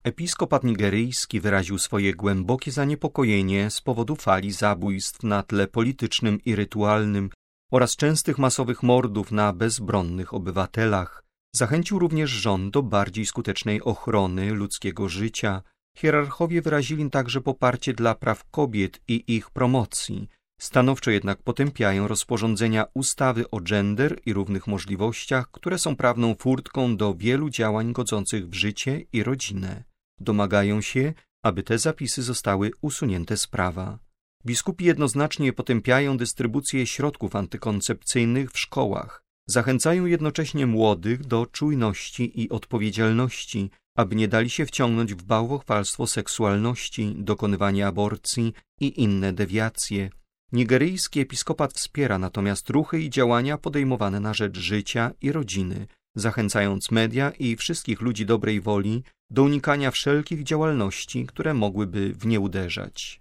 Episkopat nigeryjski wyraził swoje głębokie zaniepokojenie z powodu fali zabójstw na tle politycznym i rytualnym oraz częstych masowych mordów na bezbronnych obywatelach. Zachęcił również rząd do bardziej skutecznej ochrony ludzkiego życia. Hierarchowie wyrazili także poparcie dla praw kobiet i ich promocji. Stanowczo jednak potępiają rozporządzenia ustawy o gender i równych możliwościach, które są prawną furtką do wielu działań godzących w życie i rodzinę. Domagają się, aby te zapisy zostały usunięte z prawa. Biskupi jednoznacznie potępiają dystrybucję środków antykoncepcyjnych w szkołach. Zachęcają jednocześnie młodych do czujności i odpowiedzialności, aby nie dali się wciągnąć w bałwochwalstwo seksualności, dokonywanie aborcji i inne dewiacje. Nigeryjski episkopat wspiera natomiast ruchy i działania podejmowane na rzecz życia i rodziny, zachęcając media i wszystkich ludzi dobrej woli do unikania wszelkich działalności, które mogłyby w nie uderzać.